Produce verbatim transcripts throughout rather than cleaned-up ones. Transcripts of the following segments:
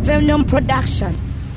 Venom Production.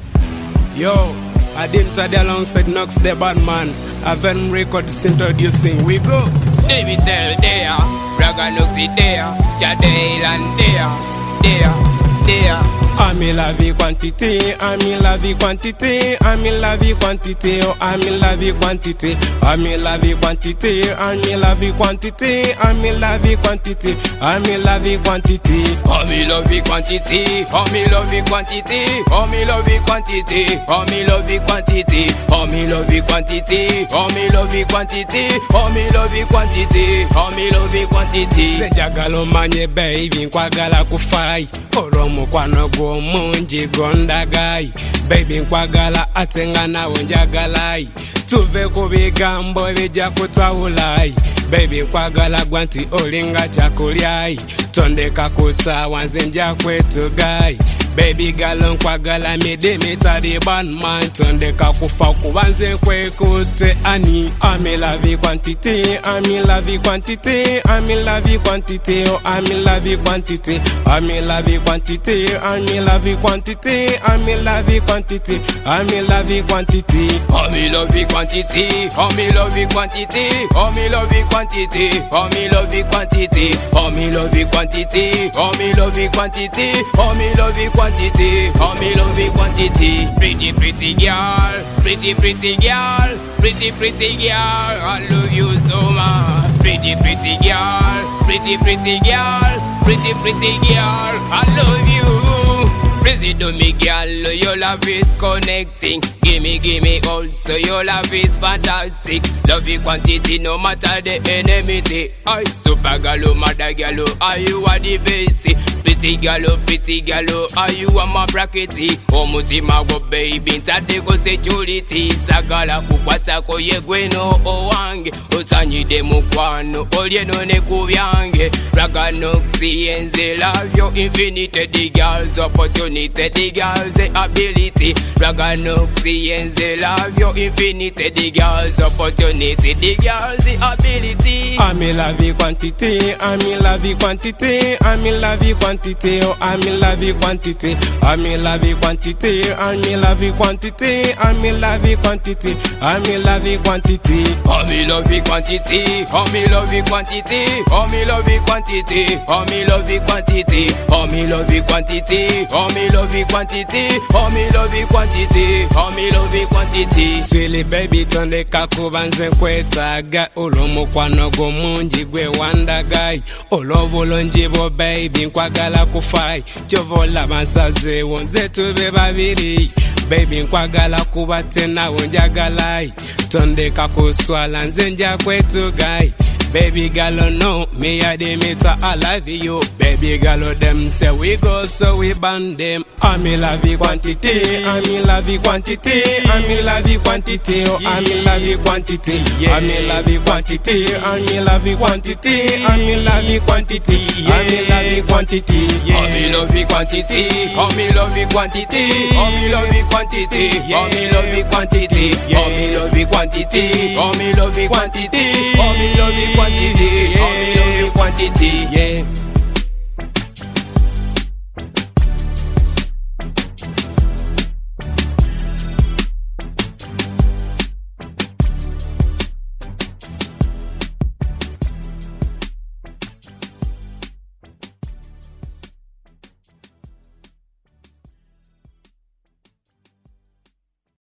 Yo, I didn't tell you alongside Knox the bad man. I Venom Records introducing. We go. David Tell there, Braga Noxy there, Jadale and there, there, there. I'm in la vie quantité, I'm in la vie quantité, I'm in la vie quantité, oh I'm in la vie quantité, I'm in la vie quantité, I'm in la vie quantité, I'm in la vie quantité, I'm in la vie quantité. I'm in la vie quantité, I'm in la vie quantité, I'm in la vie quantité, I'm in la vie quantité, I'm in la vie quantité, I'm in la vie quantité, I'm in la vie quantité, I'm in la vie quantité. Sejagalo manye baby, nkwagala kufai, oromo kwanogo munji gondagai, baby nkwagala atenga nawe njagalai, tuve kubigambo bija kutawulai, baby nkwagala gwanti olinga chakulyai, tondeka kutawa nze nja kwetu gai, baby galo nkwagala mide mitari banman, tondeka kufa kubanze kwekute ani. I'm in la vie quantité, I'm in la vie quantité, I'm in la vie quantité, oh I'm in la vie quantité, I'm in la vie quantité, I'm in la vie quantité, I'm in la vie quantité, I'm in la vie quantité. I'm in la vie quantité, I'm in la vie quantité, I'm in la vie quantité, I'm in la vie quantité, I'm in la vie quantité, I'm in la vie quantité, I'm in la vie quantité, I'm in la vie quantité. Pretty pretty girl, pretty pretty girl, pretty pretty girl, I love you so much. Pretty pretty girl, pretty pretty girl, pretty pretty girl, I love you. President me girl, your love is connecting. Gimme, gimme also, your love is fantastic. Love you quantity, no matter the enmity. I super galo, mother galo, are you are the best? Pretty galo, pretty galo, are you a my brackety? Omuti mago baby, tate go security. Sagala kukwata ko yegweno owange. Osanyi de mukwano, olye no ne kubyange. Raga noxy enze love your infinity. The girls opportunity, the girls ability. Raga noxy enze love your infinity. The girls opportunity, the girls ability. I'm in la vie quantité, I'm in la vie quantité, I'm in la vie quantité, oh I'm in la vie quantité, I'm in la vie quantité, I'm in la vie quantité, I'm in la vie quantité, I'm in la vie quantité. I'm in la vie quantité, I'm in la vie quantité, I'm in la vie quantité, I'm in la vie quantité, I'm in la vie quantité, I'm in la vie quantité, I'm in la vie quantité, I'm in la vie quantité. Swili baby tonde kakubanze kwetaga, ulomo kwanogo munji gwe wandagai, olobolo njibo baby nkwagala kufai, chovola masaze wonze tube babiri, baby nkwagala kubate nawe njagalai, tonde kakuswala nze nja kwetu gai. Baby girl, no, me a the meter, I love you. Baby girl, them say we go, so we band them. I'm in la vie quantité, I'm in la vie quantité, I'm in la vie quantité, oh I'm in la vie quantité, I'm in la vie quantité, I'm in la vie quantité, I'm in la vie quantité, I'm in la vie quantité, I'm in la vie quantité, I'm in la vie quantité, I'm in la vie quantité, I'm in la vie quantité, I'm in la vie quantité, I'm in la vie quantité, I'm in la vie quantité, I'm in la vie quantité, yeah.